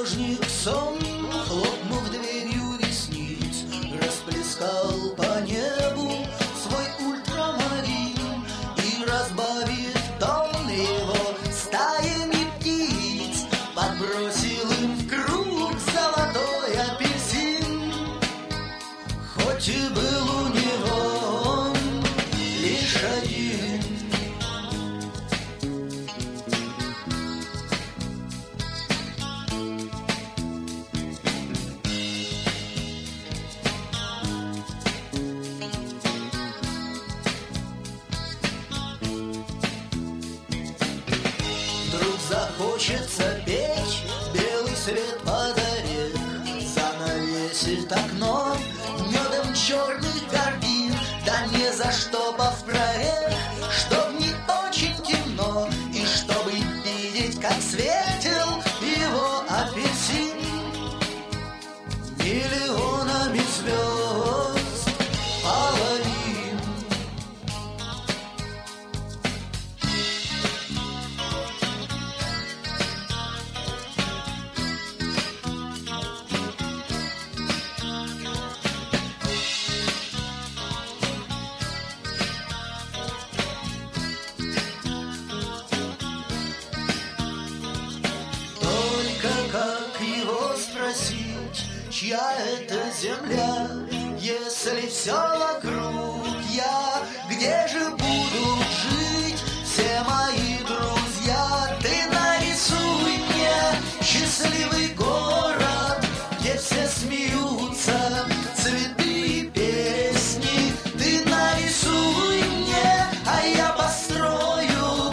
художник сон, хлопнув дверью ресниц, расплескал по небу свой ультрамарин и, разбавив тон его стаями птиц, подбросил им в круг золотой апельсин. Хоть и был у него он лишь один. Захочется печь белый свет под орех, занавесит окно медом черных гордин, да не заштопав проект, чтоб не очень темно, и чтобы видеть, как светил его апельсин миллионами звезд половин. Как его спросить, чья это земля, если все вокруг я, где же будут жить все мои друзья? Ты нарисуй мне счастливый город, где все смеются, цветы и песни. Ты нарисуй мне, а я построю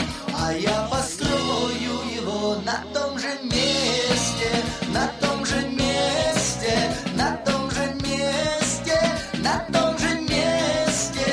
его на том же месте, на том же месте, на том же месте, на том же месте.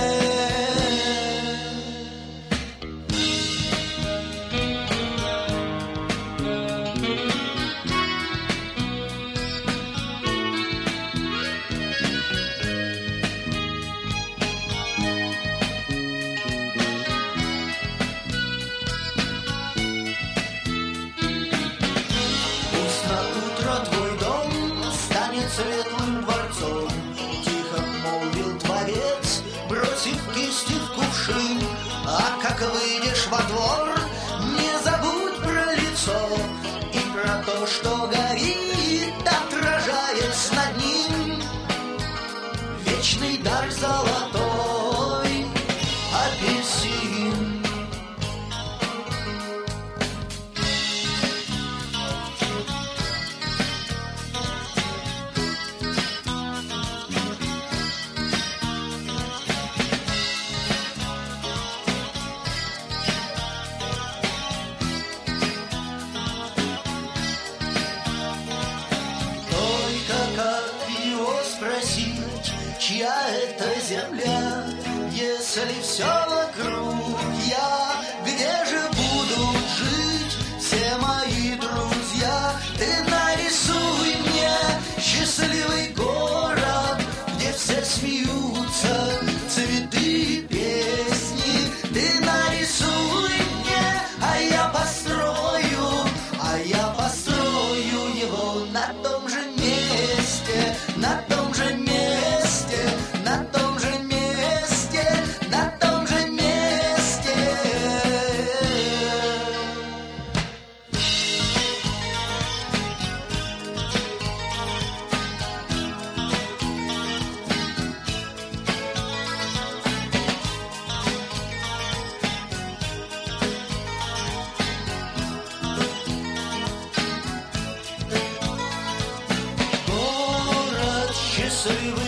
Светлым дворцом тихо молвил творец, бросив кисти в кувшин. А как выйдешь во двор, не забудь про лицо и про то, что горит, отражаясь над ним. Вечный дар золотой апельсин. Спросить, чья это земля, если все вокруг я, где же будут жить все мои друзья? Ты нарисуй мне счастливый город, где все смеются, цветы и песни. Ты нарисуй мне, а я построю его на том же месте, на том же месте, на том же месте, на том же месте. Город счастливый.